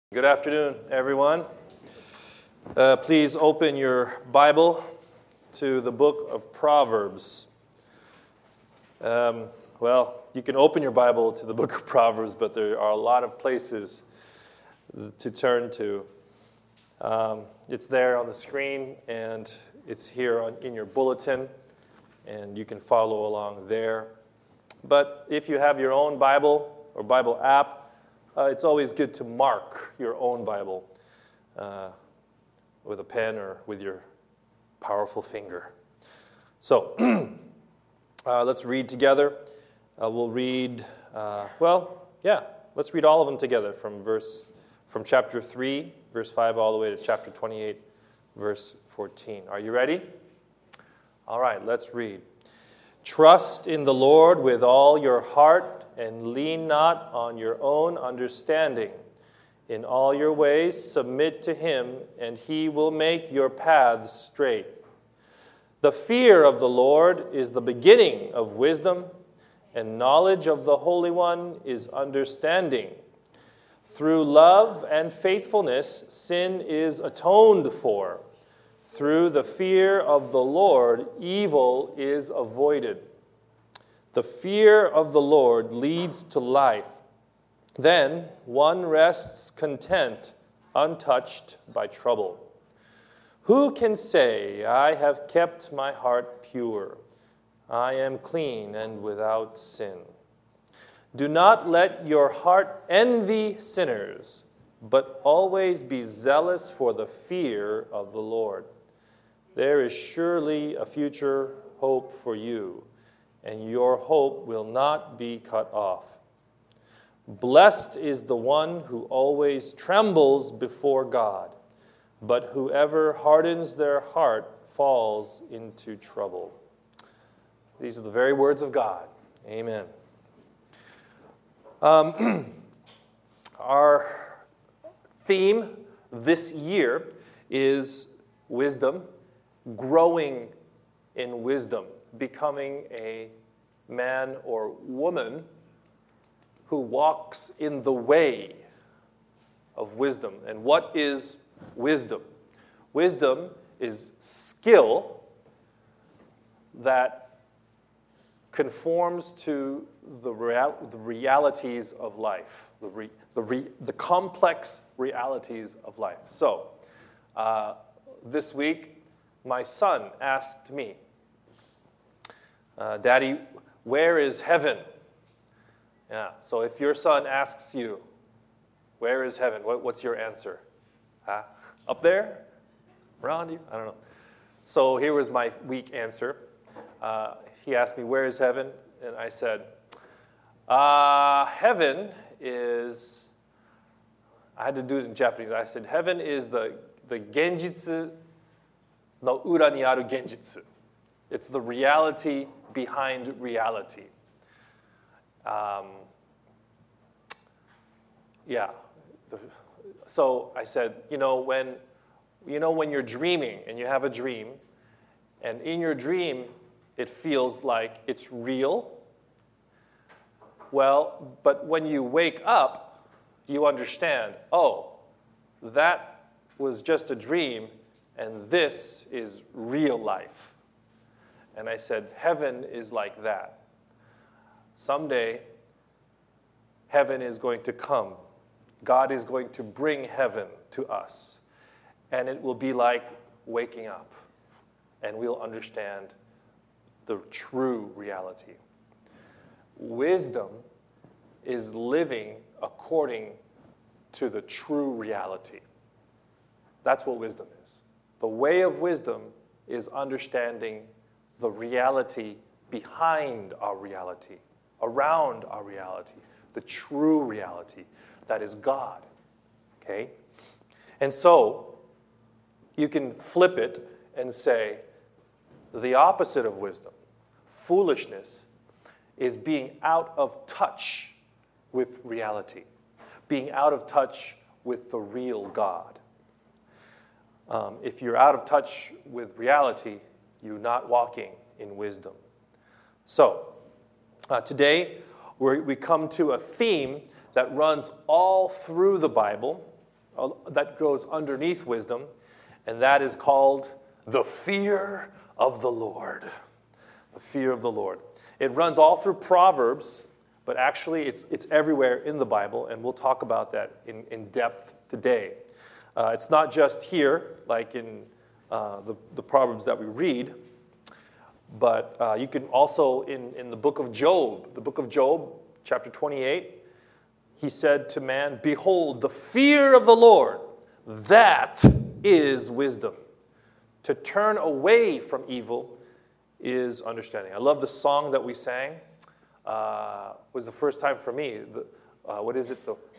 Good afternoon, everyone. Please open your Bible to the book of Proverbs. You can open your Bible to the book of Proverbs, but there are a lot of places to turn to. It's there on the screen, and it's here in your bulletin, and you can follow along there. But if you have your own Bible or Bible app, it's always good to mark your own Bible with a pen or with your powerful finger. So let's read together. We'll read, let's read all of them together from chapter 3, verse 5, all the way to chapter 28, verse 14. Are you ready? All right, let's read. Trust in the Lord with all your heart, and lean not on your own understanding. In all your ways submit to him, and he will make your paths straight. The fear of the Lord is the beginning of wisdom, and knowledge of the Holy One is understanding. Through love and faithfulness, sin is atoned for. Through the fear of the Lord, evil is avoided. The fear of the Lord leads to life. Then one rests content, untouched by trouble. Who can say, I have kept my heart pure? I am clean and without sin. Do not let your heart envy sinners, but always be zealous for the fear of the Lord. There is surely a future hope for you, and your hope will not be cut off. Blessed is the one who always trembles before God, but whoever hardens their heart falls into trouble. These are the very words of God. Amen. Our theme this year is wisdom, growing in wisdom, becoming a man or woman who walks in the way of wisdom. And what is wisdom? Wisdom is skill that conforms to the realities of life, the complex realities of life. So, this week, my son asked me, Daddy, where is heaven? Yeah. So if your son asks you, where is heaven? What's your answer? Up there? Around you? I don't know. So here was my weak answer. He asked me, where is heaven? And I said, heaven is, I had to do it in Japanese. I said, heaven is the genjitsu no ura ni aru genjitsu. It's the reality behind reality. So I said, when you're dreaming and you have a dream, and in your dream it feels like it's real. Well, but when you wake up, you understand, that was just a dream, and this is real life. And I said, heaven is like that. Someday, heaven is going to come. God is going to bring heaven to us. And it will be like waking up. And we'll understand the true reality. Wisdom is living according to the true reality. That's what wisdom is. The way of wisdom is understanding the reality behind our reality, around our reality, the true reality that is God. Okay? And so, you can flip it and say, the opposite of wisdom, foolishness, is being out of touch with reality, being out of touch with the real God. If you're out of touch with reality, you're not walking in wisdom. So, today we come to a theme that runs all through the Bible, that goes underneath wisdom, and that is called the fear of the Lord. The fear of the Lord. It runs all through Proverbs, but actually it's everywhere in the Bible, and we'll talk about that in depth today. It's not just here, like in the Proverbs that we read, but you can also, in the book of Job, chapter 28, he said to man, "Behold, the fear of the Lord, that is wisdom. To turn away from evil is understanding." I love the song that we sang. It was the first time for me. What is it?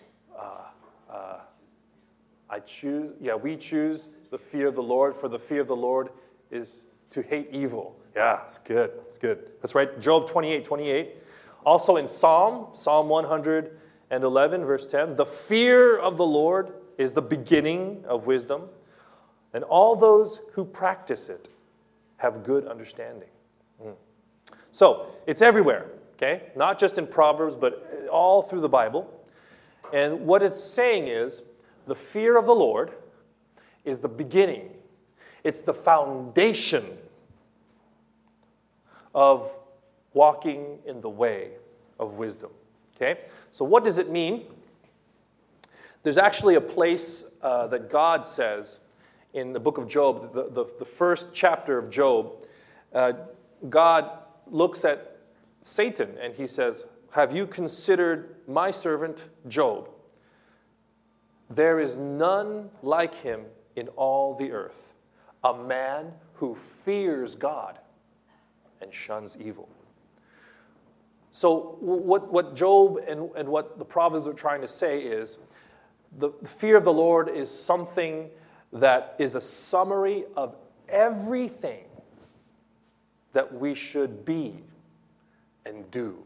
We choose the fear of the Lord, for the fear of the Lord is to hate evil. Yeah, it's good. It's good. That's right. Job 28:28. Also in Psalm 111, verse 10, "The fear of the Lord is the beginning of wisdom, and all those who practice it have good understanding." So it's everywhere, okay? Not just in Proverbs, but all through the Bible. And what it's saying is, the fear of the Lord is the beginning. It's the foundation of walking in the way of wisdom. Okay? So what does it mean? There's actually a place that God says in the book of Job, the first chapter of Job, God looks at Satan and he says, "Have you considered my servant Job? There is none like him in all the earth, a man who fears God and shuns evil." So what Job and what the Proverbs are trying to say is, the fear of the Lord is something that is a summary of everything that we should be and do.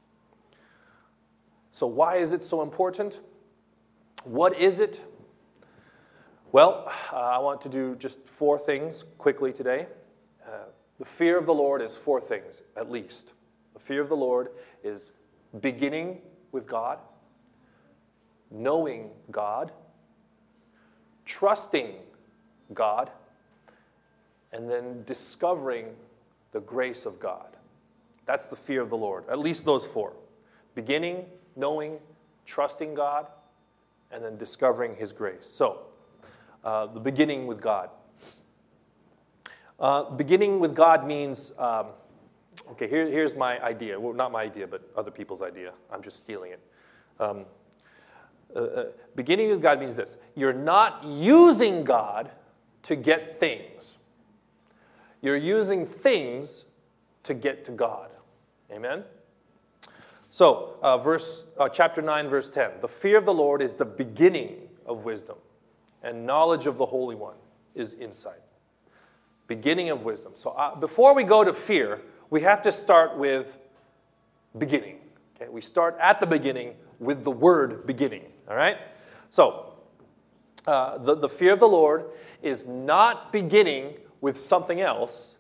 So why is it so important? What is it? Well, I want to do just 4 things quickly today. The fear of the Lord is 4 things, at least. The fear of the Lord is beginning with God, knowing God, trusting God, and then discovering the grace of God. That's the fear of the Lord, at least those 4. Beginning, knowing, trusting God, and then discovering His grace. So, the beginning with God. Beginning with God means, here's my idea. Well, not my idea, but other people's idea. I'm just stealing it. Beginning with God means this. You're not using God to get things. You're using things to get to God. Amen? So, chapter 9, verse 10. The fear of the Lord is the beginning of wisdom, and knowledge of the Holy One is insight. Beginning of wisdom. So before we go to fear, we have to start with beginning. Okay? We start at the beginning with the word beginning. All right? So, the fear of the Lord is not beginning with something else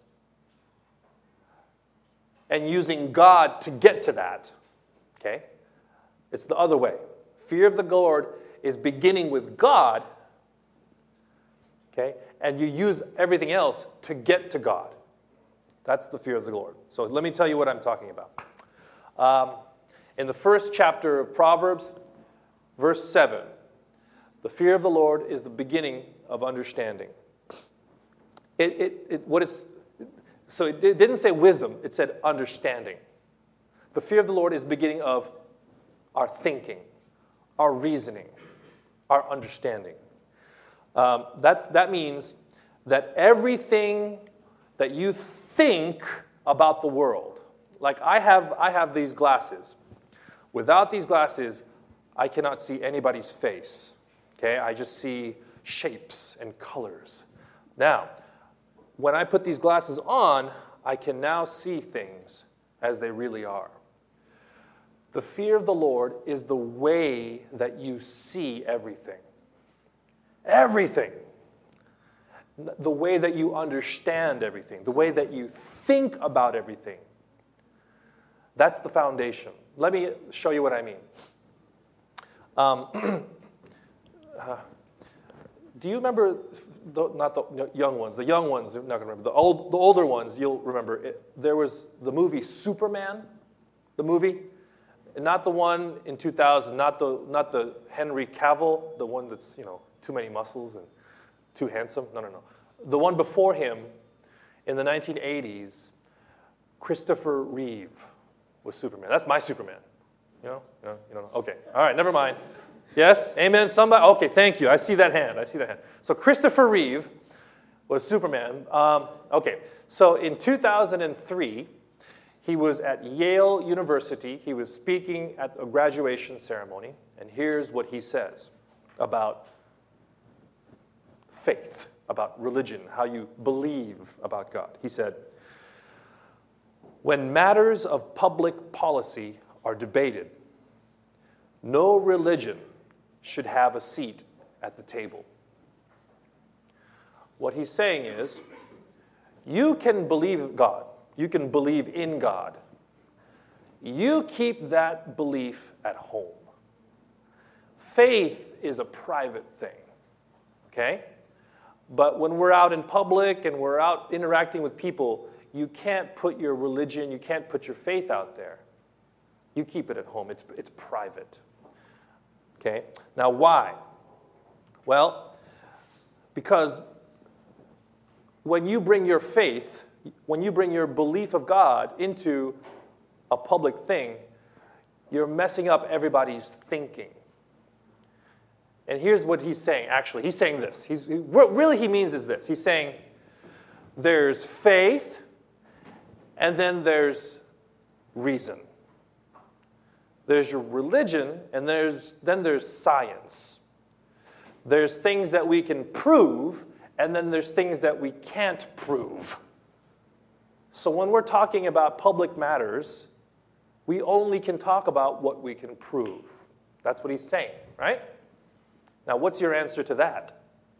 and using God to get to that. Okay? It's the other way. Fear of the Lord is beginning with God, okay? And you use everything else to get to God. That's the fear of the Lord. So let me tell you what I'm talking about. In the first chapter of Proverbs, verse 7, the fear of the Lord is the beginning of understanding. It didn't say wisdom, it said understanding. The fear of the Lord is the beginning of our thinking, our reasoning, our understanding. That means that everything that you think about the world, like I have these glasses. Without these glasses, I cannot see anybody's face. Okay, I just see shapes and colors. Now, when I put these glasses on, I can now see things as they really are. The fear of the Lord is the way that you see everything. Everything. The way that you understand everything. The way that you think about everything. That's the foundation. Let me show you what I mean. Do you remember, not the young ones, the young ones, you're not going to remember. The older ones, you'll remember. There was the movie Superman, the movie. Not the one in 2000, not the Henry Cavill, the one that's, too many muscles and too handsome. No. The one before him in the 1980s, Christopher Reeve was Superman. That's my Superman. You know? Okay. All right, never mind. Yes? Amen? Somebody? Okay, thank you. I see that hand. So Christopher Reeve was Superman. Okay, so in 2003, he was at Yale University. He was speaking at a graduation ceremony, and here's what he says about faith, about religion, how you believe about God. He said, "When matters of public policy are debated, no religion should have a seat at the table." What he's saying is, you can believe God. You can believe in God. You keep that belief at home. Faith is a private thing, okay? But when we're out in public and we're out interacting with people, you can't put your religion, you can't put your faith out there. You keep it at home. It's private. Okay? Now, why? Well, because when you bring your faith, when you bring your belief of God into a public thing, you're messing up everybody's thinking. And here's what he's saying, actually. He's saying this. What really he means is this. He's saying there's faith, and then there's reason. There's your religion, and then there's science. There's things that we can prove, and then there's things that we can't prove. So when we're talking about public matters, we only can talk about what we can prove. That's what he's saying, right? Now, what's your answer to that?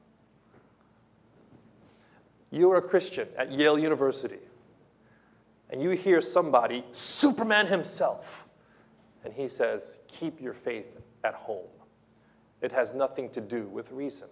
You're a Christian at Yale University, and you hear somebody, Superman himself, and he says, keep your faith at home. It has nothing to do with reason.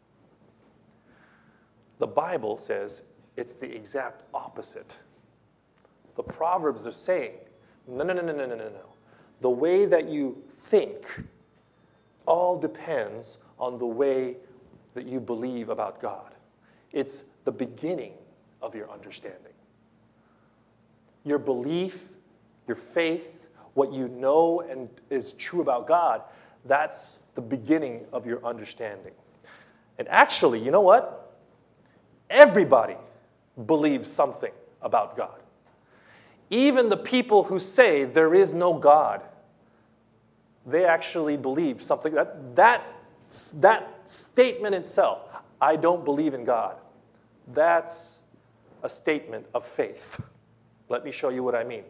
The Bible says it's the exact opposite. The Proverbs are saying, no. The way that you think all depends on the way that you believe about God. It's the beginning of your understanding. Your belief, your faith, what you know and is true about God, that's the beginning of your understanding. And actually, you know what? Everybody believes something about God. Even the people who say there is no God, they actually believe something. That statement itself, I don't believe in God, that's a statement of faith. Let me show you what I mean.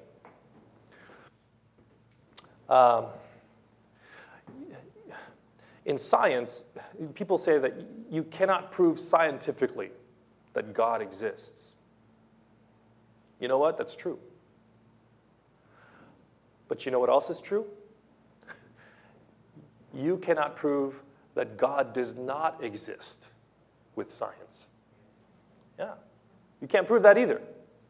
In science, people say that you cannot prove scientifically that God exists. You know what? That's true. But you know what else is true? You cannot prove that God does not exist with science. Yeah. You can't prove that either.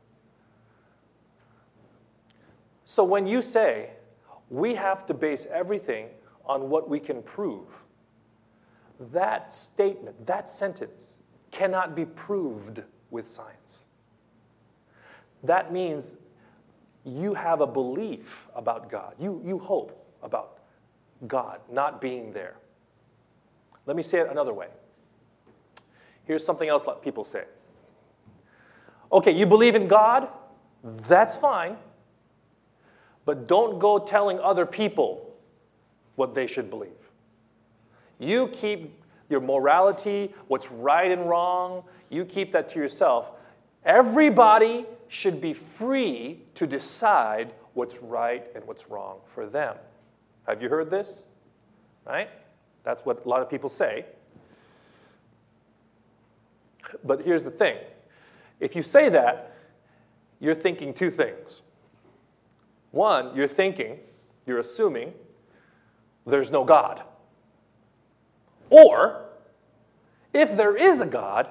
So when you say, we have to base everything on what we can prove, that statement, that sentence, cannot be proved with science. That means you have a belief about God. You hope about God not being there. Let me say it another way. Here's something else that people say. Okay, you believe in God? That's fine. But don't go telling other people what they should believe. You keep your morality, what's right and wrong, you keep that to yourself. Everybody should be free to decide what's right and what's wrong for them. Have you heard this? Right? That's what a lot of people say. But here's the thing. If you say that, you're thinking two things. One, you're assuming there's no God. Or, If there is a God,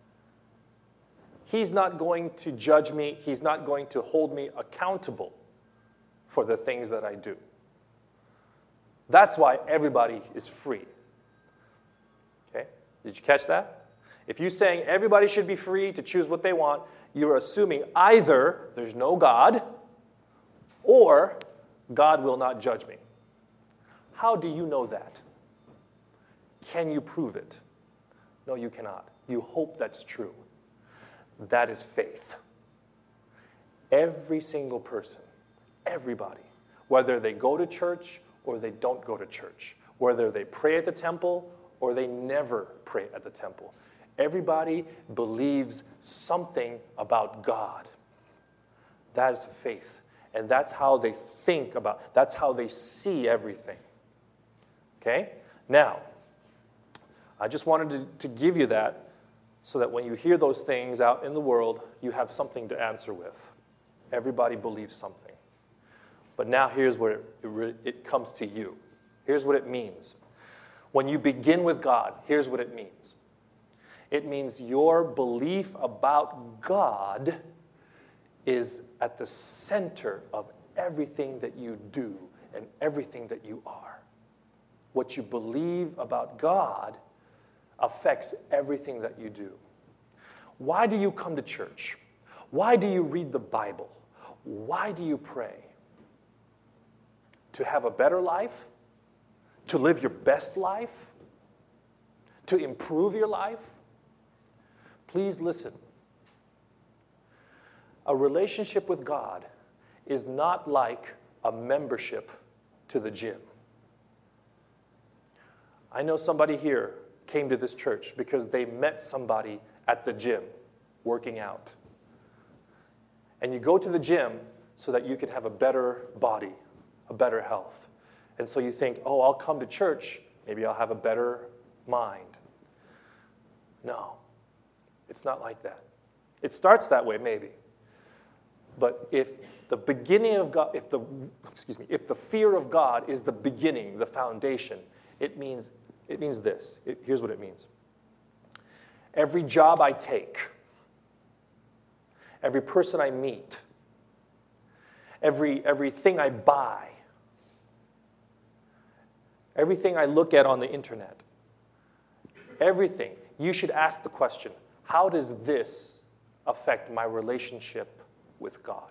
He's not going to judge me. He's not going to hold me accountable for the things that I do. That's why everybody is free. Okay? Did you catch that? If you're saying everybody should be free to choose what they want, you're assuming either there's no God or God will not judge me. How do you know that? Can you prove it? No, you cannot. You hope that's true. That is faith. Every single person, everybody, whether they go to church or they don't go to church, whether they pray at the temple or they never pray at the temple, everybody believes something about God. That is faith. And that's how they think about, that's how they see everything. Okay? Now, I just wanted to give you that so that when you hear those things out in the world, you have something to answer with. Everybody believes something. But now here's where it comes to you. Here's what it means. When you begin with God, here's what it means. It means your belief about God is at the center of everything that you do and everything that you are. What you believe about God affects everything that you do. Why do you come to church? Why do you read the Bible? Why do you pray? To have a better life? To live your best life? To improve your life? Please listen. A relationship with God is not like a membership to the gym. I know somebody here came to this church because they met somebody at the gym working out. And you go to the gym so that you can have a better body, a better health. And so you think, oh, I'll come to church, maybe I'll have a better mind. No, it's not like that. It starts that way, maybe. But if the beginning of God, if the fear of God is the beginning, the foundation, it means this. Here's what it means. Every job I take, every person I meet, everything I buy, everything I look at on the internet, everything, you should ask the question, how does this affect my relationship with God?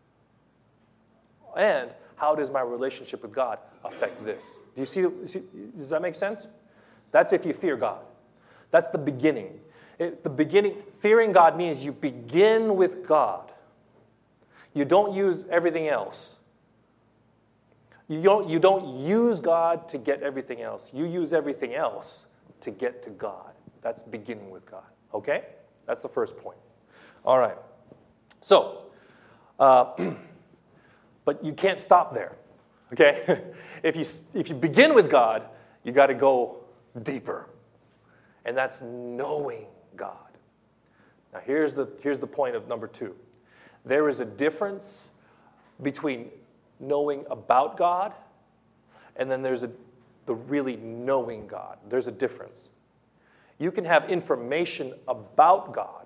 And how does my relationship with God affect this? Do you see, does that make sense? That's if you fear God. That's the beginning. Fearing God means you begin with God. You don't use everything else. You don't use God to get everything else. You use everything else to get to God. That's beginning with God. Okay? That's the first point. All right. So, but you can't stop there. Okay? If you begin with God, you got to go deeper. And that's knowing God. Now here's the point of number 2. There is a difference between knowing about God and then there's the really knowing God. There's a difference. You can have information about God,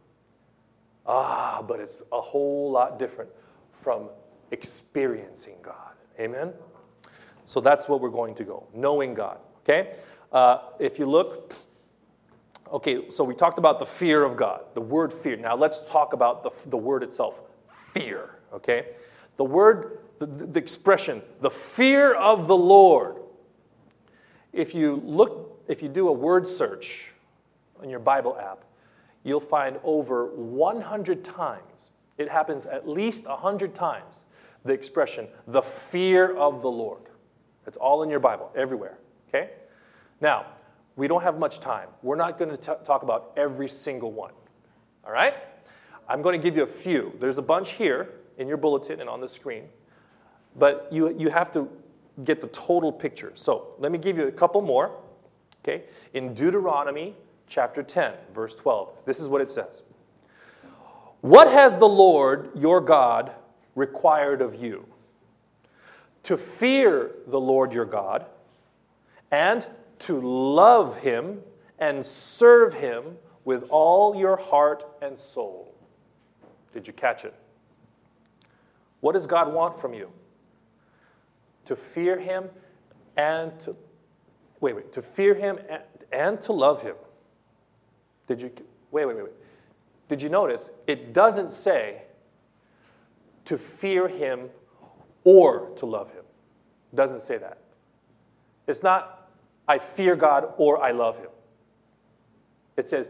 but it's a whole lot different from experiencing God. Amen? So that's what we're going to go. Knowing God. Okay? If you look, okay, so we talked about the fear of God, the word fear. Now let's talk about the word itself, fear. Okay? The word, the expression, the fear of the Lord. If you do a word search on your Bible app, you'll find over 100 times, it happens at least 100 times, the expression, the fear of the Lord. It's all in your Bible, everywhere, okay? Now, we don't have much time. We're not going to talk about every single one, all right? I'm going to give you a few. There's a bunch here in your bulletin and on the screen, but you have to get the total picture. So let me give you a couple more, okay? In Deuteronomy chapter 10, verse 12, this is what it says. What has the Lord your God required of you? To fear the Lord your God and to love him and serve him with all your heart and soul. Did you catch it? What does God want from you? To fear him and to to fear him and to love him. Did you wait. Did you notice it doesn't say to fear him or to love him? It doesn't say that. It's not I fear God or I love him. It says,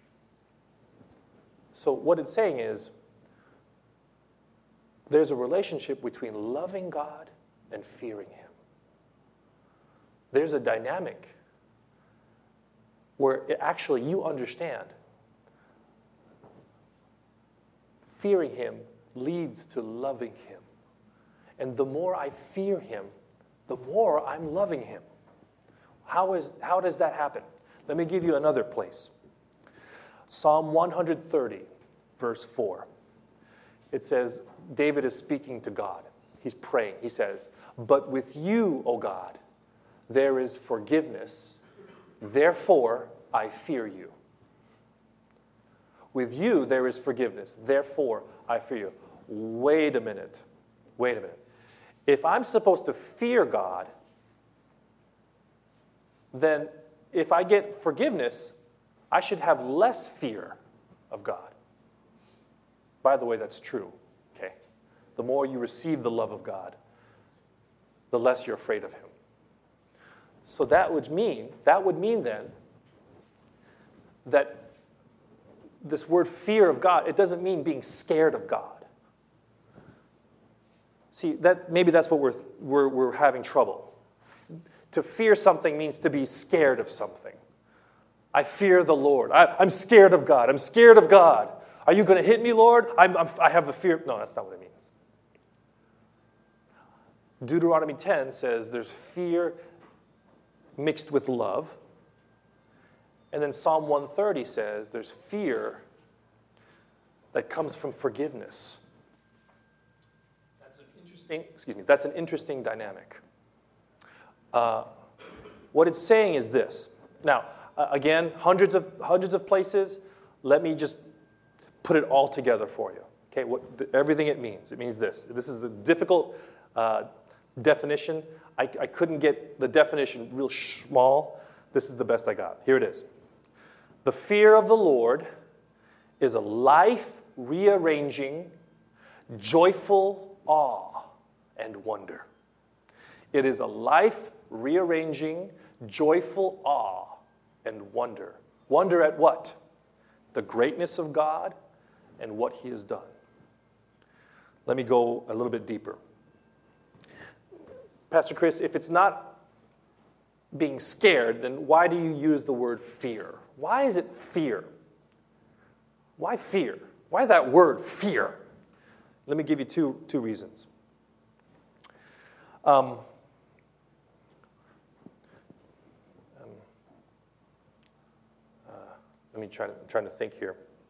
so what it's saying is there's a relationship between loving God and fearing him. There's a dynamic where actually you understand fearing him leads to loving him. And the more I fear him, the more I'm loving him. How does that happen? Let me give you another place. Psalm 130, verse 4. It says, David is speaking to God. He's praying. He says, "But with you, O God, there is forgiveness. Therefore, I fear you." With you, there is forgiveness. Therefore, I fear you. Wait a minute. If I'm supposed to fear God, then if I get forgiveness, I should have less fear of God. By the way, that's true. Okay? The more you receive the love of God, the less you're afraid of him. So that would mean then that this word fear of God, it doesn't mean being scared of God. See, maybe that's what we're having trouble. To fear something means to be scared of something. I fear the Lord. I'm scared of God. I'm scared of God. Are you going to hit me, Lord? I have a fear. No, that's not what it means. Deuteronomy 10 says there's fear mixed with love. And then Psalm 130 says there's fear that comes from forgiveness. That's an interesting dynamic. What it's saying is this. Now, again, hundreds of places. Let me just put it all together for you. Okay, everything it means. It means this. This is a difficult definition. I couldn't get the definition real small. This is the best I got. Here it is. The fear of the Lord is a life-rearranging, joyful awe and wonder. It is a life-rearranging, joyful awe and wonder. Wonder at what? The greatness of God and what he has done. Let me go a little bit deeper. Pastor Chris, if it's not being scared, then why do you use the word fear? Why is it fear? Why fear? Why that word, fear? Let me give you two reasons. Let me trying to think here.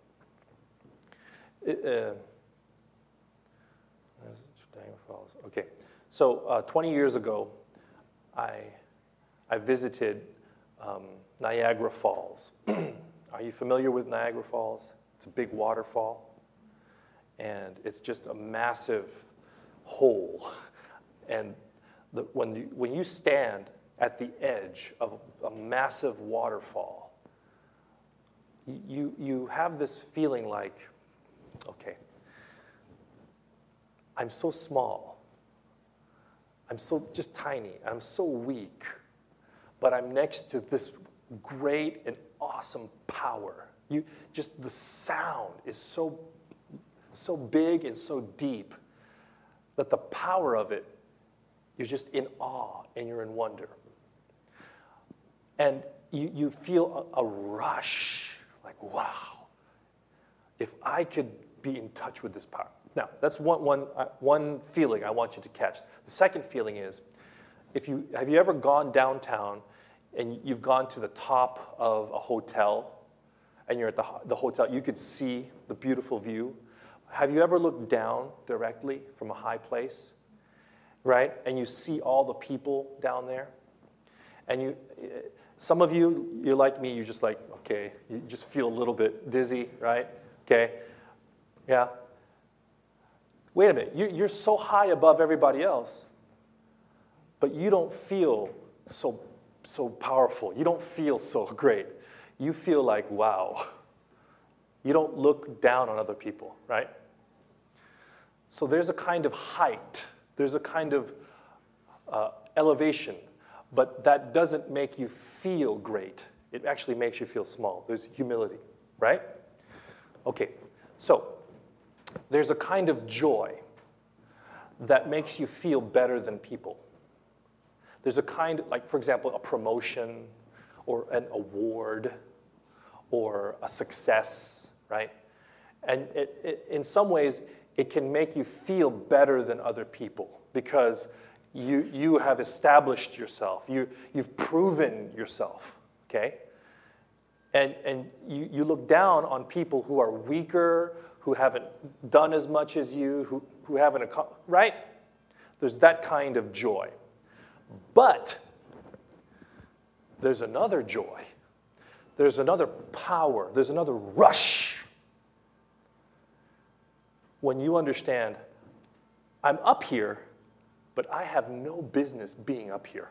Okay, so 20 years ago, I visited Niagara Falls. Are you familiar with Niagara Falls? It's a big waterfall, and it's just a massive hole. And when you stand at the edge of a massive waterfall, you have this feeling like, okay, I'm so small. I'm so just tiny. I'm so weak. But I'm next to this great and awesome power. Just the sound is so big and so deep that the power of it, you're just in awe and you're in wonder. And you feel a rush, like, wow, if I could be in touch with this power. Now, that's one feeling I want you to catch. The second feeling is, have you ever gone downtown and you've gone to the top of a hotel and you're at the hotel, you could see the beautiful view. Have you ever looked down directly from a high place, right? And you see all the people down there? And Some of you, you're like me, you're just like, okay, you just feel a little bit dizzy, right? Okay, yeah. Wait a minute, you're so high above everybody else, but you don't feel so powerful. You don't feel so great. You feel like, wow. You don't look down on other people, right? So there's a kind of height. There's a kind of elevation, but that doesn't make you feel great. It actually makes you feel small. There's humility, right? Okay, so there's a kind of joy that makes you feel better than people. There's a kind, like for example, a promotion or an award or a success, right? And in some ways, it can make you feel better than other people because you have established yourself. You've proven yourself, okay? And you look down on people who are weaker, who haven't done as much as you, who haven't, right? There's that kind of joy. But there's another joy. There's another power. There's another rush. When you understand, I'm up here, but I have no business being up here.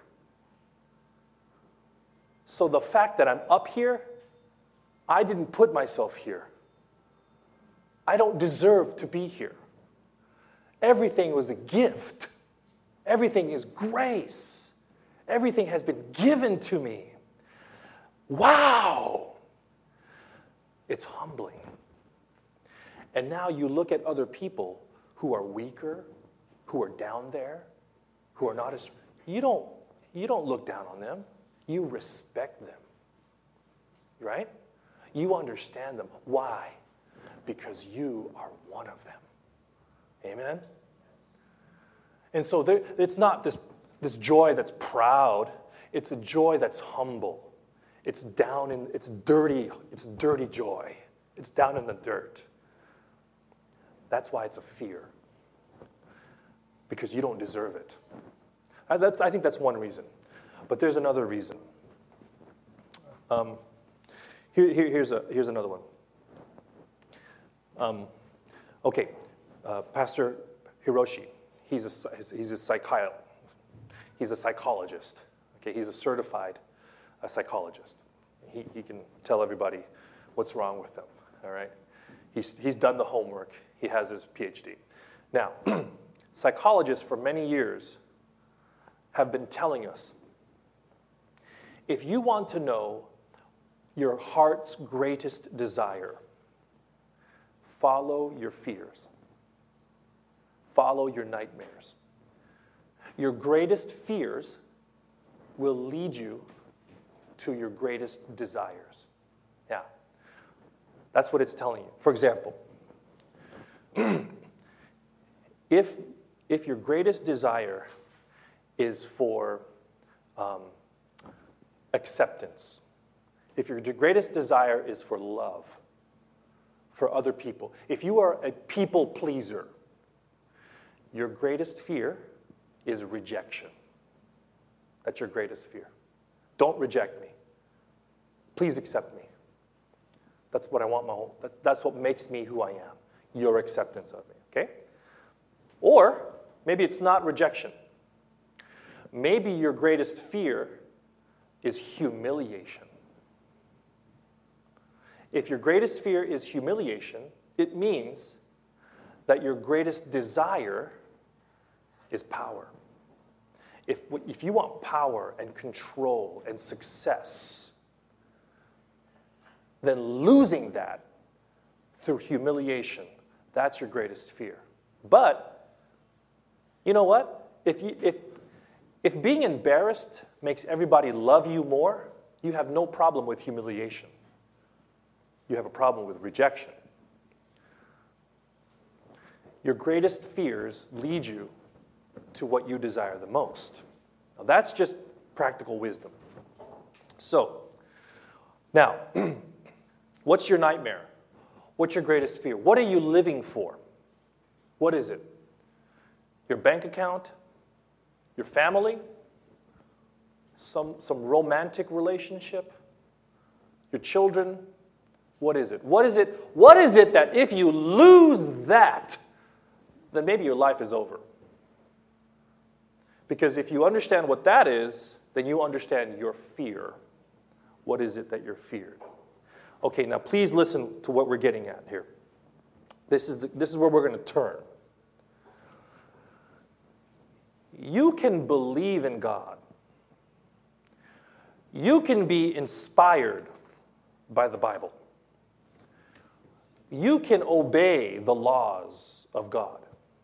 So the fact that I'm up here, I didn't put myself here. I don't deserve to be here. Everything was a gift. Everything is grace. Everything has been given to me. Wow! It's humbling. And now you look at other people who are weaker, who are down there, who are not as... You don't look down on them. You respect them. Right? You understand them. Why? Because you are one of them. Amen? And so it's not this joy that's proud. It's a joy that's humble. It's dirty joy. It's down in the dirt. That's why it's a fear. Because you don't deserve it. I think that's one reason. But there's another reason. Here's another one. Pastor Hiroshi, he's a psychologist. Okay, he's a certified psychologist. He can tell everybody what's wrong with them. All right, he's done the homework. He has his PhD. Now, psychologists for many years have been telling us, if you want to know your heart's greatest desire, follow your fears. Follow your nightmares. Your greatest fears will lead you to your greatest desires. Yeah. That's what it's telling you. For example, if your greatest desire is for acceptance, if your greatest desire is for love, for other people, if you are a people pleaser, your greatest fear is rejection. That's your greatest fear. Don't reject me. Please accept me. That's what I want my whole, that's what makes me who I am, your acceptance of me, okay? Or maybe it's not rejection. Maybe your greatest fear is humiliation. If your greatest fear is humiliation, it means that your greatest desire is power. If you want power and control and success, then losing that through humiliation, that's your greatest fear. But, you know what? If being embarrassed makes everybody love you more, you have no problem with humiliation. You have a problem with rejection. Your greatest fears lead you to what you desire the most. Now, that's just practical wisdom. So, now, what's your nightmare? What's your greatest fear? What are you living for? What is it? Your bank account? Your family? some romantic relationship, your children. What is it? What is it? What is it that if you lose that, then maybe your life is over? Because if you understand what that is, then you understand your fear. What is it that you're feared? Okay, now please listen to what we're getting at here. This is where we're going to turn. You can believe in God. You can be inspired by the Bible. You can obey the laws of God.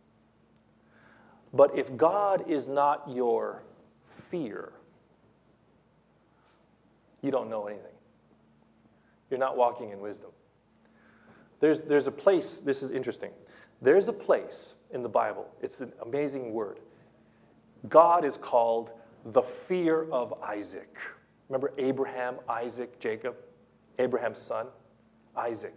But if God is not your fear, you don't know anything. You're not walking in wisdom. There's a place, this is interesting. There's a place in the Bible, it's an amazing word. God is called the fear of Isaac. Remember Abraham, Isaac, Jacob? Abraham's son, Isaac.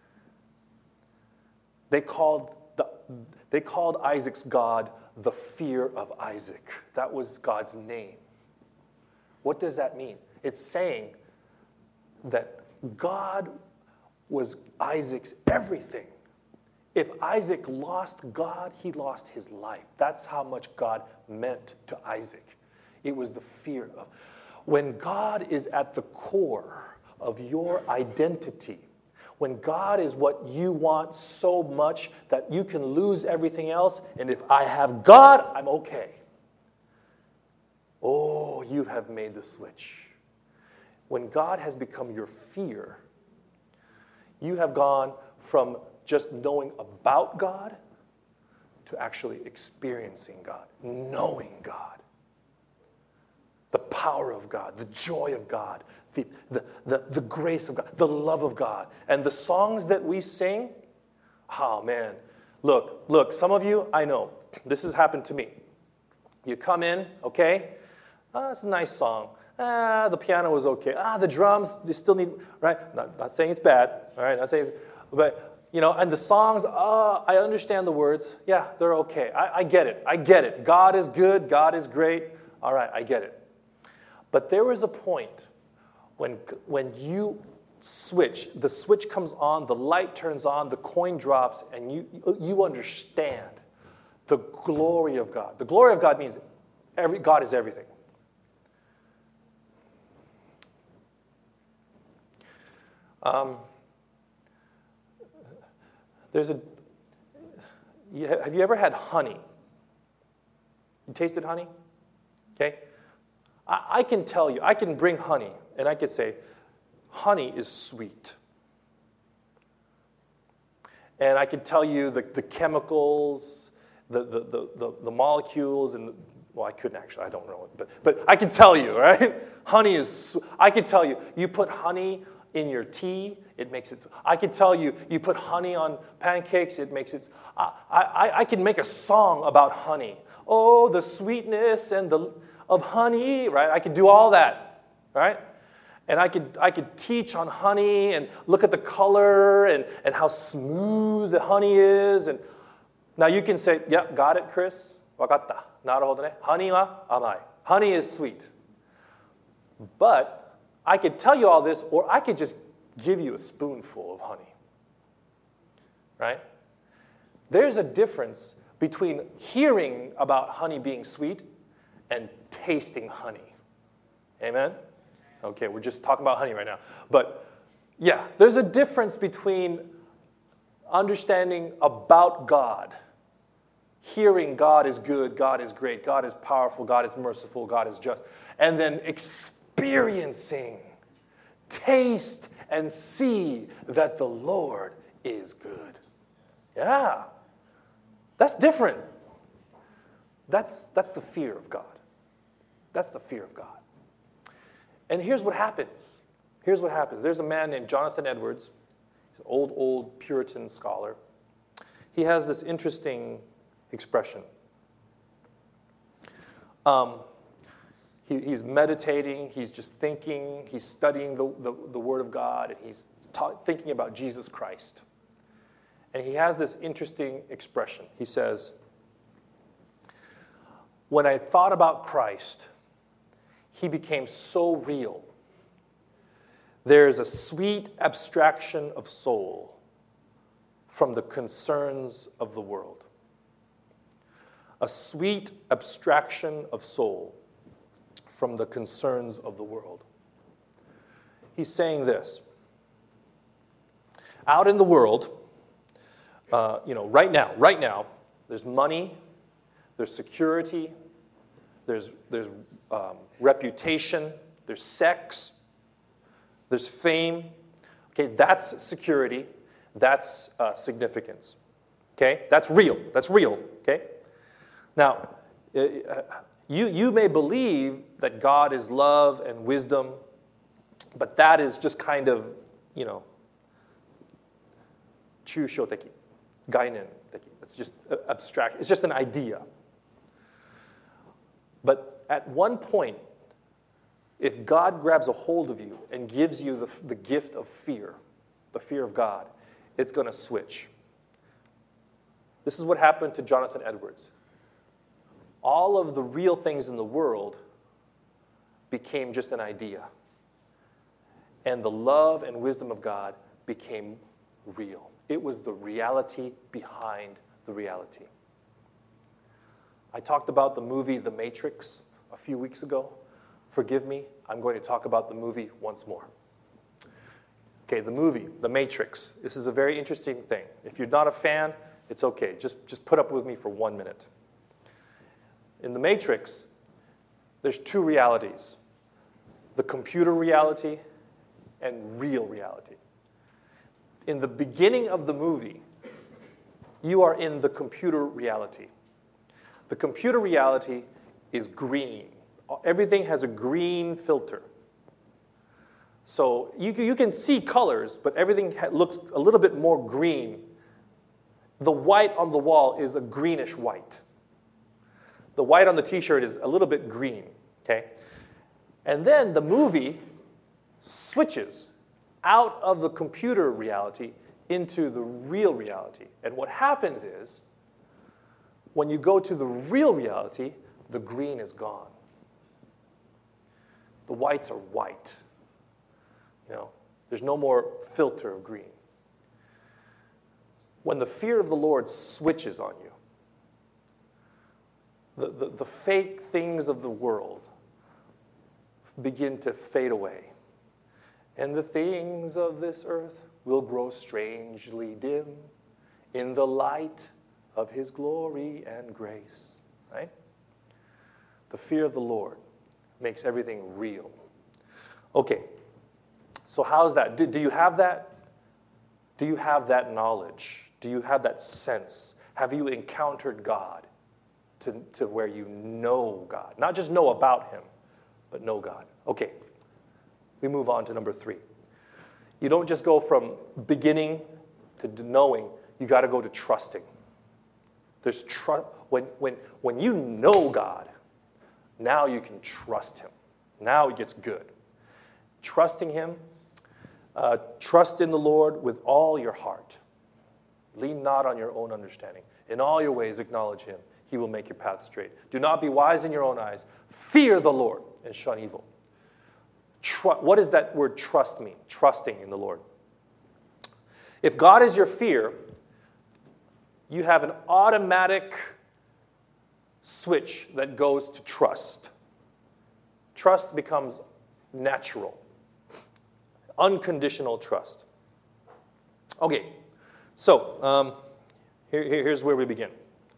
They called Isaac's God the fear of Isaac. That was God's name. What does that mean? It's saying that God was Isaac's everything. If Isaac lost God, he lost his life. That's how much God meant to Isaac. It was the fear of. When God is at the core of your identity, when God is what you want so much that you can lose everything else, and if I have God, I'm okay. Oh, you have made the switch. When God has become your fear, you have gone from just knowing about God to actually experiencing God, knowing God. The power of God, the joy of God, the grace of God, the love of God. And the songs that we sing, oh man, look, some of you, I know, this has happened to me. You come in, okay, it's a nice song. The piano was okay. The drums, they still need, right? Not saying it's bad, all right? Not saying it's, but, and the songs, I understand the words. Yeah, they're okay. I get it. God is good. God is great. All right, I get it. But there is a point when you switch, the switch comes on, the light turns on, the coin drops, and you understand the glory of God. The glory of God means God is everything. Have you ever had honey? You tasted honey? Okay. I can tell you, I can bring honey, and I could say, honey is sweet. And I could tell you the chemicals, the molecules, and well, I couldn't actually, I don't know it, but I can tell you, right? Honey is, I could tell you, you put honey in your tea, it makes it, I could tell you, you put honey on pancakes, it makes it, I can make a song about honey. Oh, the sweetness and of honey, right? I could do all that, right? And I could teach on honey and look at the color and how smooth the honey is. And now you can say, yeah, got it, Chris. Wakatta. Naruhodo ne. Honey wa amai. Honey is sweet. But I could tell you all this, or I could just give you a spoonful of honey, right? There's a difference between hearing about honey being sweet and tasting honey. Amen? Okay, we're just talking about honey right now. But yeah, there's a difference between understanding about God, hearing God is good, God is great, God is powerful, God is merciful, God is just, and then experiencing, taste and see that the Lord is good. Yeah, that's different. That's the fear of God. That's the fear of God. And here's what happens. There's a man named Jonathan Edwards. He's an old Puritan scholar. He has this interesting expression. He's meditating. He's just thinking. He's studying the Word of God. And he's thinking about Jesus Christ. And he has this interesting expression. He says, when I thought about Christ, he became so real. There's a sweet abstraction of soul from the concerns of the world. A sweet abstraction of soul from the concerns of the world. He's saying this. Out in the world, right now, there's money, there's security, there's reputation, there's sex, there's fame. Okay, that's security, that's significance. Okay, that's real. Okay, now you may believe that God is love and wisdom, but that is just kind of Chūshōteki, gainen-teki. It's just abstract. It's just an idea. But at one point, if God grabs a hold of you and gives you the gift of fear, the fear of God, it's going to switch. This is what happened to Jonathan Edwards. All of the real things in the world became just an idea. And the love and wisdom of God became real. It was the reality behind the reality. I talked about the movie The Matrix a few weeks ago. Forgive me, I'm going to talk about the movie once more. Okay, the movie, The Matrix. This is a very interesting thing. If you're not a fan, it's okay. Just put up with me for 1 minute. In The Matrix, there's two realities. The computer reality and real reality. In the beginning of the movie, you are in the computer reality. The computer reality is green. Everything has a green filter. So you can see colors, but everything looks a little bit more green. The white on the wall is a greenish white. The white on the t-shirt is a little bit green, okay? And then the movie switches out of the computer reality into the real reality. And what happens is, when you go to the real reality, the green is gone. The whites are white. There's no more filter of green. When the fear of the Lord switches on you, the fake things of the world begin to fade away. And the things of this earth will grow strangely dim in the light of his glory and grace. Right? The fear of the Lord makes everything real. Okay, so how's that? Do you have that? Do you have that knowledge? Do you have that sense? Have you encountered God to where you know God? Not just know about him, but know God. Okay, we move on to number 3. You don't just go from beginning to knowing. You got to go to trusting. There's when you know God, now you can trust him. Now it gets good. Trusting him, trust in the Lord with all your heart. Lean not on your own understanding. In all your ways acknowledge him. He will make your path straight. Do not be wise in your own eyes. Fear the Lord and shun evil. What does that word trust mean? Trusting in the Lord. If God is your fear, you have an automatic switch that goes to trust. Trust becomes natural. Unconditional trust. Okay, so here's where we begin.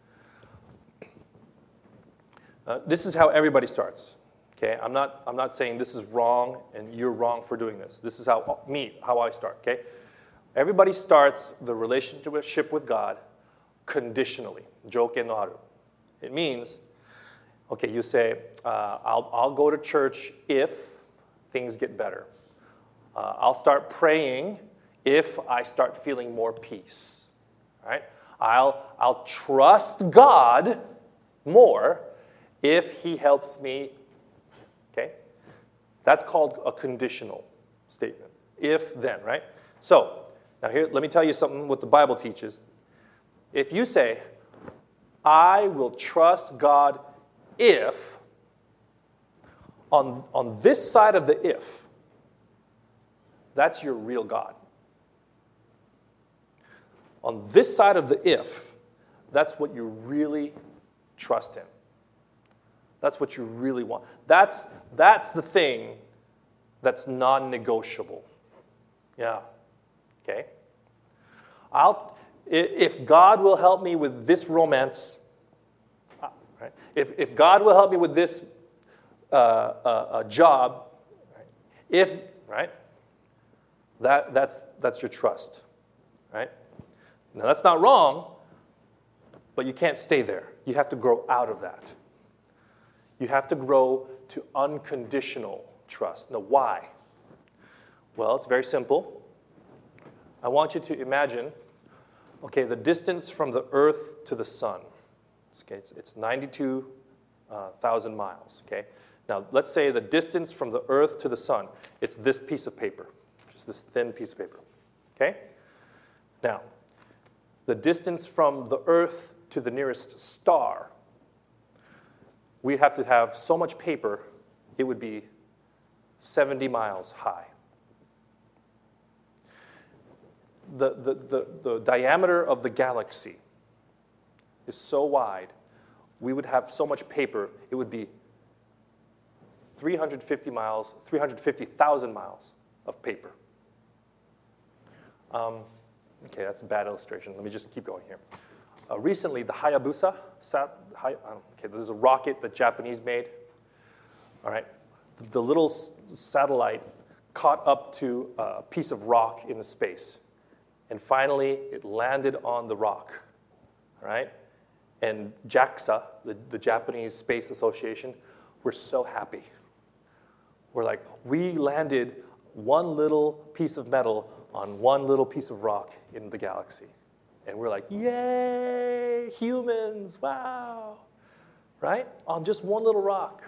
This is how everybody starts. Okay, I'm not saying this is wrong and you're wrong for doing this. This is how I start. Okay, everybody starts the relationship with God conditionally. Jouken no aru. It means, okay, you say, I'll go to church if things get better. I'll start praying if I start feeling more peace. Right? I'll trust God more if he helps me. Okay? That's called a conditional statement. If, then, right? So, now here, let me tell you something what the Bible teaches. If you say, I will trust God if on this side of the if, that's your real God. On this side of the if, that's what you really trust in. That's what you really want. That's the thing that's non-negotiable. Yeah. Okay? If God will help me with this romance, right? If God will help me with this job, right? That's your trust, right? Now that's not wrong, but you can't stay there. You have to grow out of that. You have to grow to unconditional trust. Now, why? Well, it's very simple. I want you to imagine, okay, the distance from the earth to the sun. Okay, it's 92,000 miles, okay? Now, let's say the distance from the earth to the sun, it's this piece of paper, just this thin piece of paper, okay? Now, the distance from the earth to the nearest star, we'd have to have so much paper, it would be 70 miles high. The diameter of the galaxy is so wide, we would have so much paper, it would be 350,000 miles of paper. Okay, that's a bad illustration. Let me just keep going here. Recently, the Hayabusa, there's a rocket that Japanese made. All right, the little satellite caught up to a piece of rock in the space. And finally, it landed on the rock. All right? And JAXA, the Japanese Space Association, we're so happy. We're like, we landed one little piece of metal on one little piece of rock in the galaxy. And we're like, yay, humans, wow. Right? On just one little rock.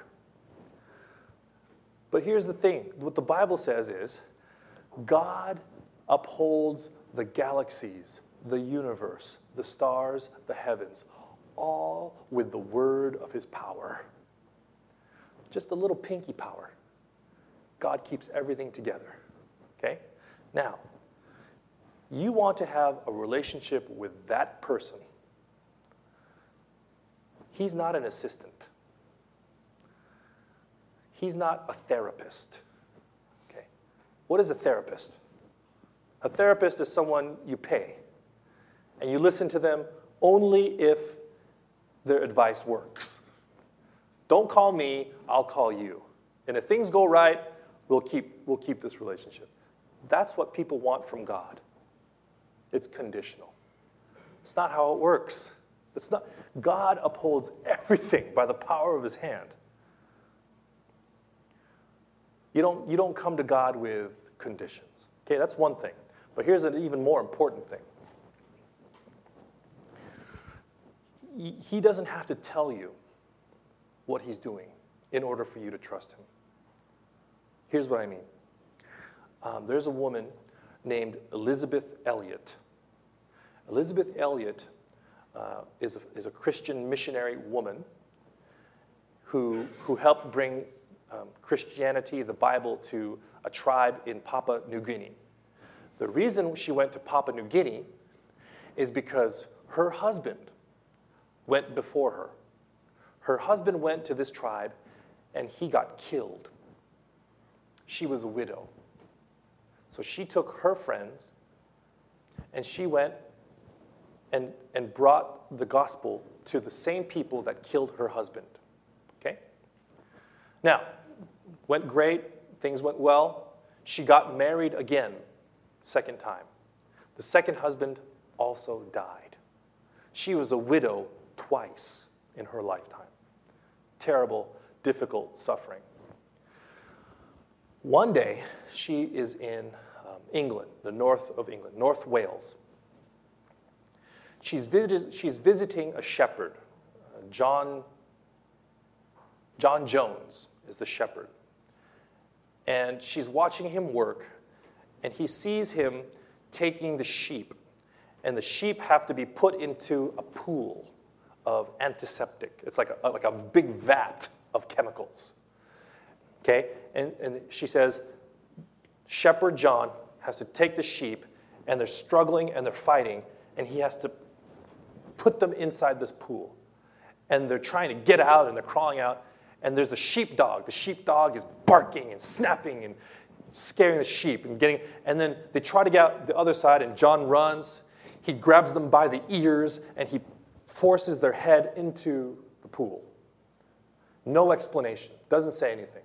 But here's the thing. What the Bible says is, God upholds the galaxies, the universe, the stars, the heavens, all with the word of his power. Just a little pinky power. God keeps everything together. Okay? Now, you want to have a relationship with that person. He's not an assistant. He's not a therapist. Okay? What is a therapist? A therapist is someone you pay, and you listen to them only if their advice works. Don't call me, I'll call you. And if things go right, we'll keep this relationship. That's what people want from God. It's conditional. It's not how it works. It's not. God upholds everything by the power of his hand. You don't come to God with conditions. Okay, that's one thing. But here's an even more important thing. He doesn't have to tell you what he's doing in order for you to trust him. Here's what I mean. There's a woman named Elisabeth Elliot. Elisabeth Elliot is a Christian missionary woman who helped bring Christianity, the Bible, to a tribe in Papua New Guinea. The reason she went to Papua New Guinea is because her husband went before her. Her husband went to this tribe, and he got killed. She was a widow. So she took her friends, and she went and brought the gospel to the same people that killed her husband. Okay? Now, went great. Things went well. She got married again, second time. The second husband also died. She was a widow twice in her lifetime. Terrible, difficult suffering. One day, she is in England, the north of England, North Wales. She's visiting a shepherd. John Jones is the shepherd. And she's watching him work, and he sees him taking the sheep. And the sheep have to be put into a pool of antiseptic. It's like a big vat of chemicals. Okay? And she says, Shepherd John has to take the sheep, and they're struggling and they're fighting, and he has to put them inside this pool. And they're trying to get out, and they're crawling out, and there's a sheepdog. The sheepdog is barking and snapping and scaring the sheep and then they try to get out the other side, and John runs. He grabs them by the ears, and he forces their head into the pool. No explanation. Doesn't say anything.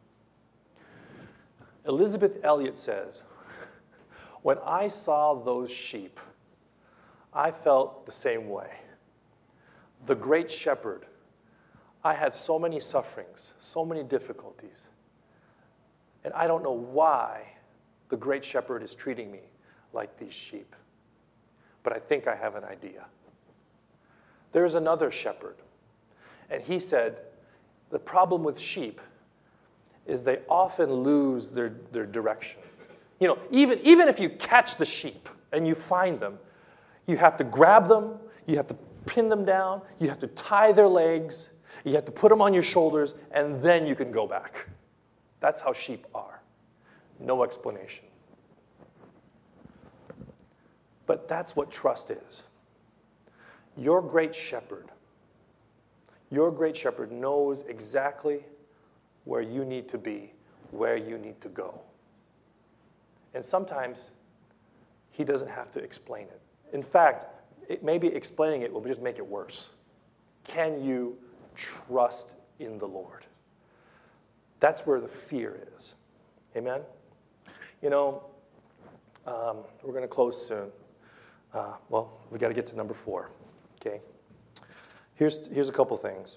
Elizabeth Elliot says, when I saw those sheep, I felt the same way. The great shepherd, I had so many sufferings, so many difficulties, and I don't know why the great shepherd is treating me like these sheep. But I think I have an idea. There's another shepherd, and he said, the problem with sheep is they often lose their direction. You know, even if you catch the sheep and you find them, you have to grab them, you have to pin them down, you have to tie their legs, you have to put them on your shoulders, and then you can go back. That's how sheep are. No explanation. But that's what trust is. Your great shepherd knows exactly where you need to be, where you need to go. And sometimes he doesn't have to explain it. In fact, maybe explaining it will just make it worse. Can you trust in the Lord? That's where the fear is. Amen? You know, we're going to close soon. Well, we got to get to number 4. Okay? Here's a couple things.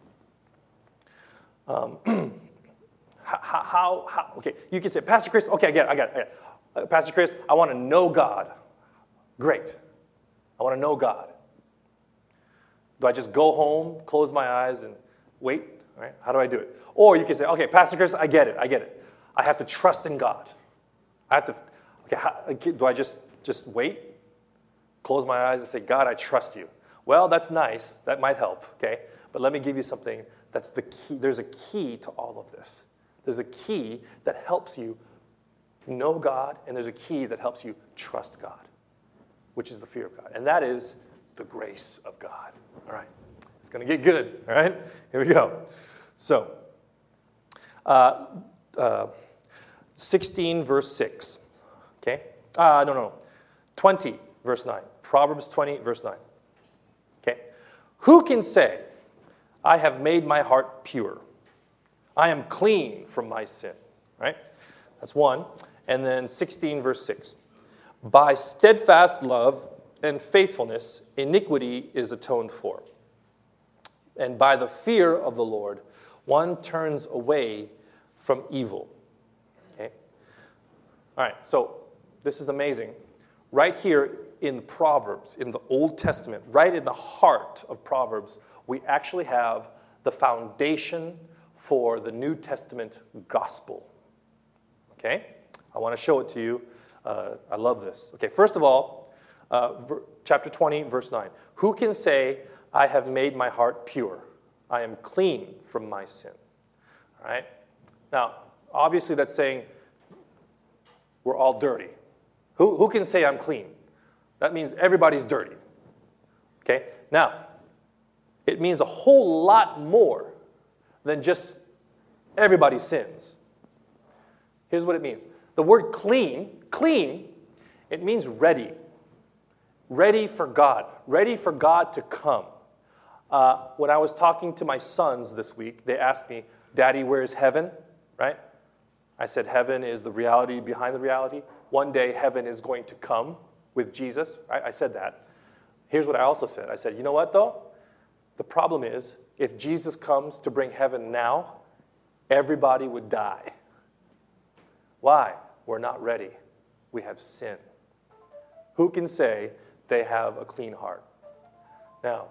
Okay, you can say, Pastor Chris, okay, I get it. Pastor Chris, I want to know God. Great. I want to know God. Do I just go home, close my eyes, and wait? All right? How do I do it? Or you can say, okay, Pastor Chris, I get it. I have to trust in God. I have to, do I just wait? Close my eyes and say, God, I trust you. Well, that's nice. That might help, okay? But let me give you something that's the key. There's a key to all of this. There's a key that helps you know God, and there's a key that helps you trust God, which is the fear of God. And that is the grace of God. All right. It's going to get good, all right? Here we go. So, 16, verse 6. Okay? 20, verse 9. Proverbs 20, verse 9. Okay? Who can say, I have made my heart pure? I am clean from my sin. Right? That's one. And then 16, verse 6. By steadfast love and faithfulness, iniquity is atoned for. And by the fear of the Lord, one turns away from evil. Okay? All right, so this is amazing. Right here in Proverbs, in the Old Testament, right in the heart of Proverbs, we actually have the foundation for the New Testament gospel. Okay? I want to show it to you. I love this. Okay, first of all, chapter 20, verse 9. Who can say, I have made my heart pure? I am clean from my sin. All right? Now, obviously that's saying we're all dirty. Who can say I'm clean? That means everybody's dirty. Okay? Now, it means a whole lot more than just everybody sins. Here's what it means. The word clean, it means ready. Ready for God. Ready for God to come. When I was talking to my sons this week, they asked me, Daddy, where's heaven? Right? I said, heaven is the reality behind the reality. One day, heaven is going to come with Jesus. Right? I said that. Here's what I also said. I said, you know what, though? The problem is, if Jesus comes to bring heaven now, everybody would die. Why? We're not ready. We have sin. Who can say they have a clean heart? Now,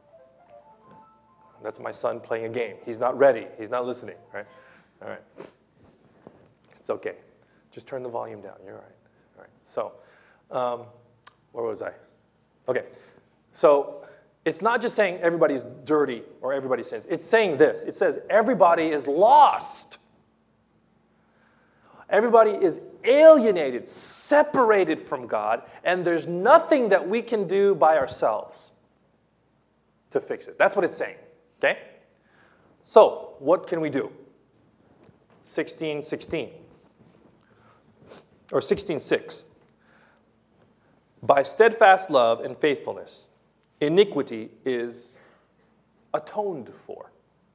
that's my son playing a game. He's not ready. He's not listening, right? All right. It's okay. Just turn the volume down. You're all right. All right. So, where was I? Okay. So, it's not just saying everybody's dirty or everybody sins. It's saying this. It says everybody is lost. Everybody is alienated, separated from God, and there's nothing that we can do by ourselves to fix it. That's what it's saying, okay? So, what can we do? 16:16 or 16:6. By steadfast love and faithfulness, iniquity is atoned for.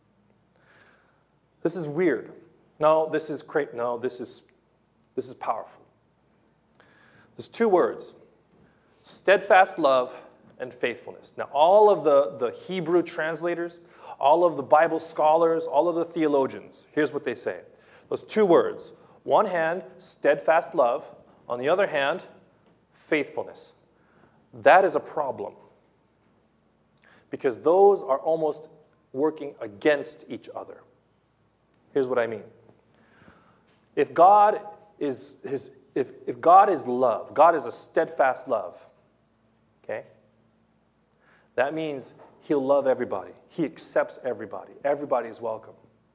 This is weird. No, this is great. No, this is powerful. There's two words: steadfast love and faithfulness. Now, all of the Hebrew translators, all of the Bible scholars, all of the theologians, here's what they say. Those two words: one hand, steadfast love; on the other hand, faithfulness. That is a problem, because those are almost working against each other. Here's what I mean. If God is love, God is a steadfast love, okay? That means he'll love everybody. He accepts everybody. Everybody is welcome.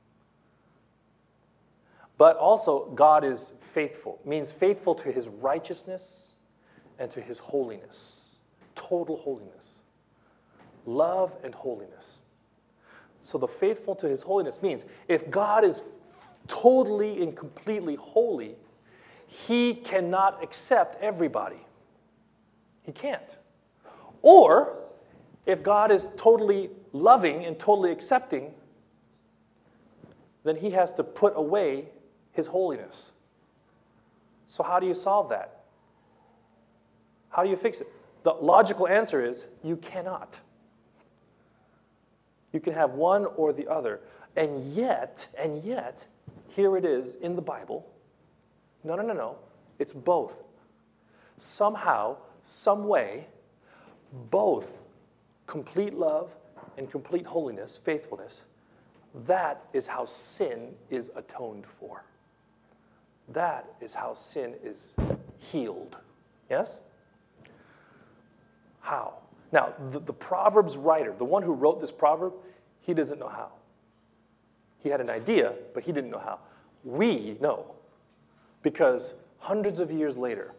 But also, God is faithful. Means faithful to his righteousness and to his holiness. Total holiness. Love and holiness. So the faithful to his holiness means if God is totally and completely holy, he cannot accept everybody. He can't. Or, if God is totally loving and totally accepting, then he has to put away his holiness. So how do you solve that? How do you fix it? The logical answer is you cannot. You can have one or the other. And yet, here it is in the Bible. No. It's both. Somehow, some way, both complete love and complete holiness, faithfulness, that is how sin is atoned for. That is how sin is healed. Yes? How? Now, the Proverbs writer, the one who wrote this proverb, he doesn't know how. He had an idea, but he didn't know how. We know, because hundreds of years later,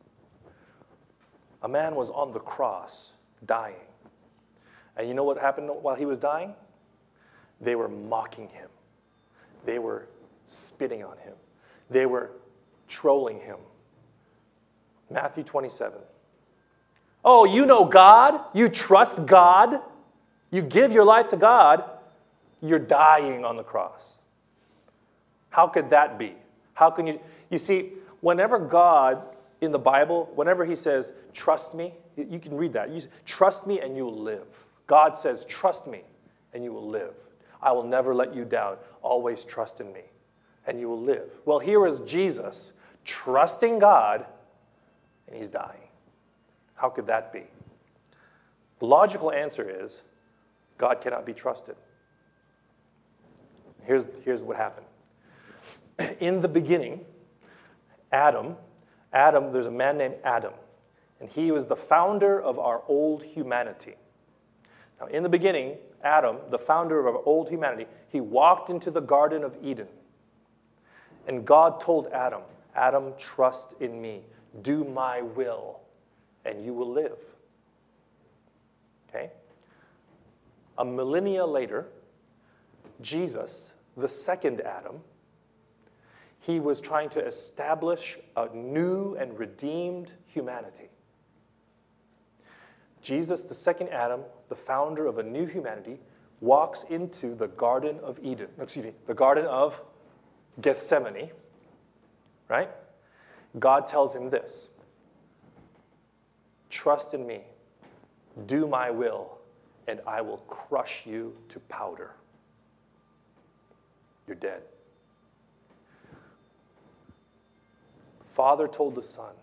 a man was on the cross dying. And you know what happened while he was dying? They were mocking him. They were spitting on him. They were trolling him. Matthew 27. Oh, you know God? You trust God? You give your life to God? You're dying on the cross. How could that be? How can you... You see, whenever God, in the Bible, whenever he says, trust me, you can read that. You say, trust me and you will live. God says, trust me and you will live. I will never let you down. Always trust in me and you will live. Well, here is Jesus trusting God and he's dying. How could that be? The logical answer is God cannot be trusted. Here's what happened. In the beginning, Adam, there's a man named Adam, and he was the founder of our old humanity. Now, in the beginning, Adam, the founder of our old humanity, he walked into the Garden of Eden. And God told Adam, Adam, trust in me. Do my will, and you will live. Okay? A millennia later, Jesus, the second Adam, he was trying to establish a new and redeemed humanity. Jesus, the second Adam, the founder of a new humanity, walks into the Garden of Eden, the Garden of Gethsemane, right? God tells him this: trust in me, do my will, and I will crush you to powder. You're dead. Father told the Son,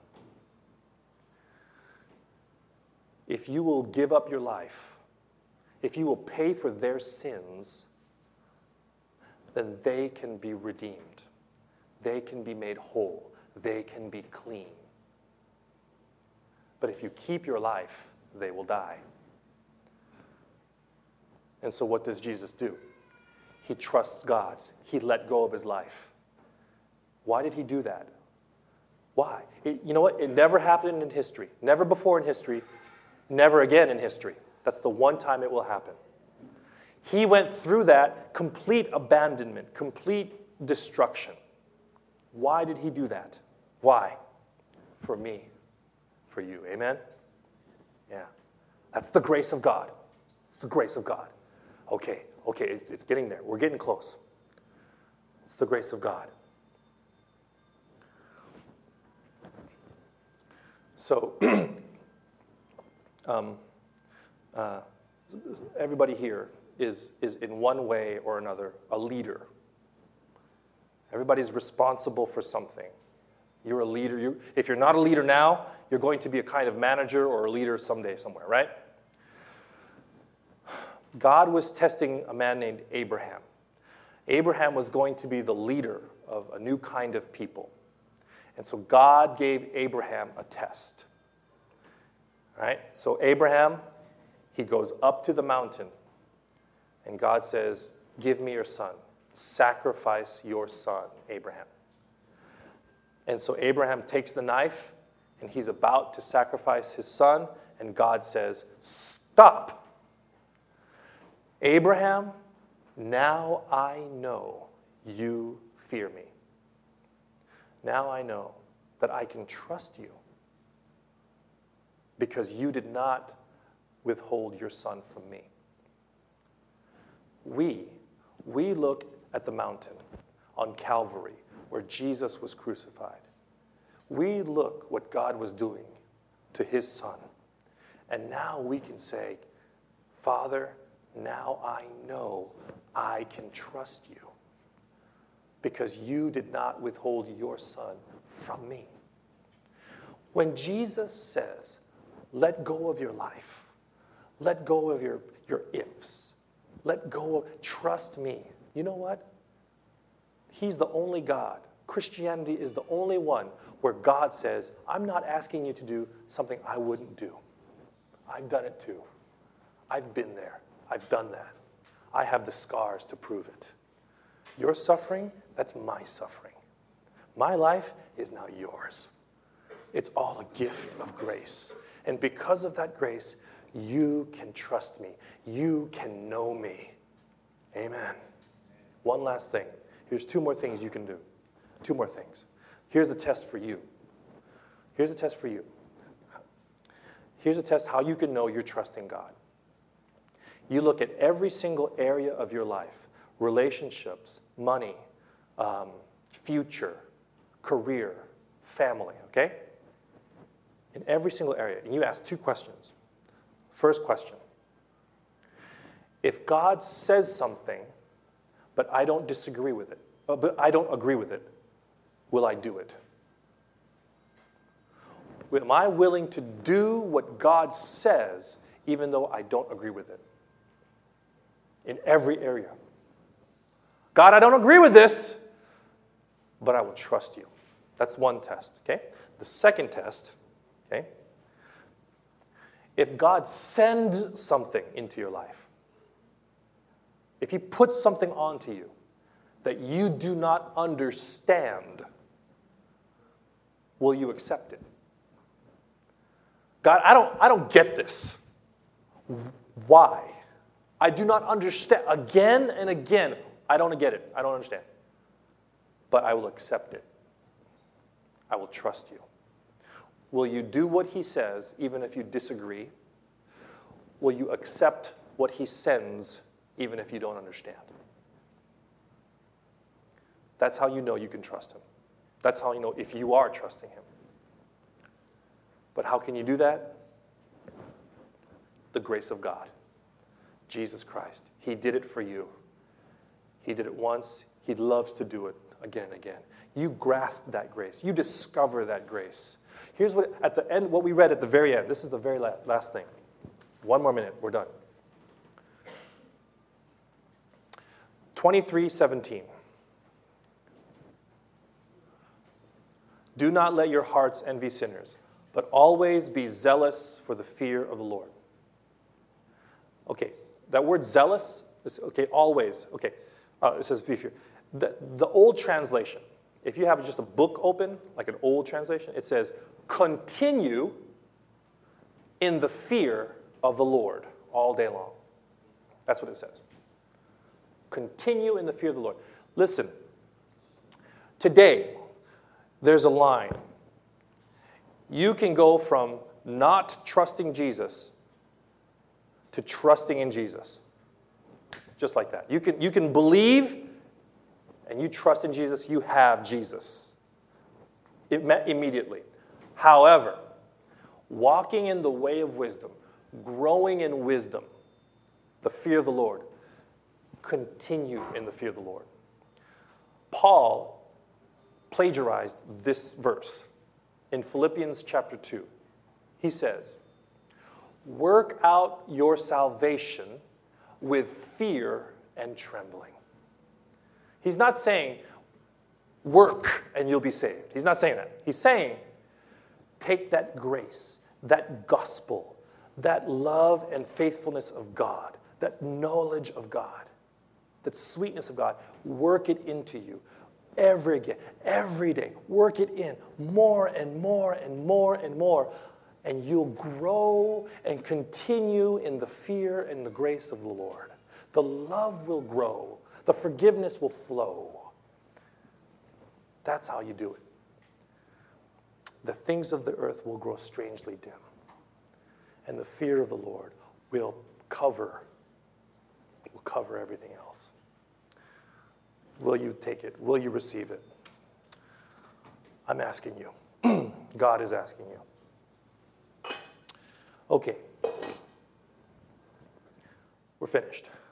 if you will give up your life, if you will pay for their sins, then they can be redeemed. They can be made whole. They can be clean. But if you keep your life, they will die. And so what does Jesus do? He trusts God. He let go of his life. Why did he do that? Why? You know what? It never happened in history. Never before in history. Never again in history. That's the one time it will happen. He went through that complete abandonment, complete destruction. Why did he do that? Why? For me, for you. Amen? Yeah. That's the grace of God. It's the grace of God. Okay, it's getting there. We're getting close. It's the grace of God. So, everybody here is in one way or another a leader. Everybody's responsible for something. You're a leader. If you're not a leader now, you're going to be a kind of manager or a leader someday somewhere, right? God was testing a man named Abraham. Abraham was going to be the leader of a new kind of people. And so God gave Abraham a test. Right? So Abraham, he goes up to the mountain, and God says, give me your son. Sacrifice your son, Abraham. And so Abraham takes the knife, and he's about to sacrifice his son, and God says, stop. Abraham, now I know you fear me. Now I know that I can trust you because you did not withhold your son from me. We look at the mountain on Calvary where Jesus was crucified. We look what God was doing to his son. And now we can say, Father, now I know I can trust you because you did not withhold your son from me. When Jesus says, let go of your life, let go of your ifs, let go of, trust me. You know what? He's the only God. Christianity is the only one where God says, I'm not asking you to do something I wouldn't do. I've done it too. I've been there. I've done that. I have the scars to prove it. Your suffering, that's my suffering. My life is now yours. It's all a gift of grace. And because of that grace, you can trust me. You can know me. Amen. One last thing. Here's two more things you can do. Two more things. Here's a test for you. Here's a test for you. Here's a test how you can know you're trusting God. You look at every single area of your life, relationships, money, future, career, family, okay? In every single area. And you ask two questions. First question. If God says something, but I don't disagree with it, but I don't agree with it, will I do it? Am I willing to do what God says even though I don't agree with it? In every area. God, I don't agree with this, but I will trust you. That's one test, okay? The second test, okay? If God sends something into your life, if he puts something onto you that you do not understand, will you accept it? God, I don't get this. Why? I do not understand. Again and again, I don't get it. I don't understand. But I will accept it. I will trust you. Will you do what he says even if you disagree? Will you accept what he sends even if you don't understand? That's how you know you can trust him. That's how you know if you are trusting him. But how can you do that? The grace of God. Jesus Christ. He did it for you. He did it once. He loves to do it again and again. You grasp that grace. You discover that grace. Here's what at the end, what we read at the very end. This is the very last thing. One more minute. We're done. 23:17. Do not let your hearts envy sinners, but always be zealous for the fear of the Lord. Okay, that word zealous is okay, always. Okay, it says be fear. The old translation, if you have just a book open, like an old translation, it says, continue in the fear of the Lord all day long. That's what it says. Continue in the fear of the Lord. Listen, today, there's a line. You can go from not trusting Jesus to trusting in Jesus. Just like that. You can believe and you trust in Jesus, you have Jesus. Immediately. However, walking in the way of wisdom, growing in wisdom, the fear of the Lord, continue in the fear of the Lord. Paul plagiarized this verse in Philippians chapter 2. He says, work out your salvation with fear and trembling. He's not saying, work and you'll be saved. He's not saying that. He's saying, take that grace, that gospel, that love and faithfulness of God, that knowledge of God, that sweetness of God, work it into you every day. Work it in more and more and more and more, and you'll grow and continue in the fear and the grace of the Lord. The love will grow. The forgiveness will flow. That's how you do it. The things of the earth will grow strangely dim, and the fear of the Lord will cover everything else. Will you take it? Will you receive it? I'm asking you. God is asking you. Okay. We're finished.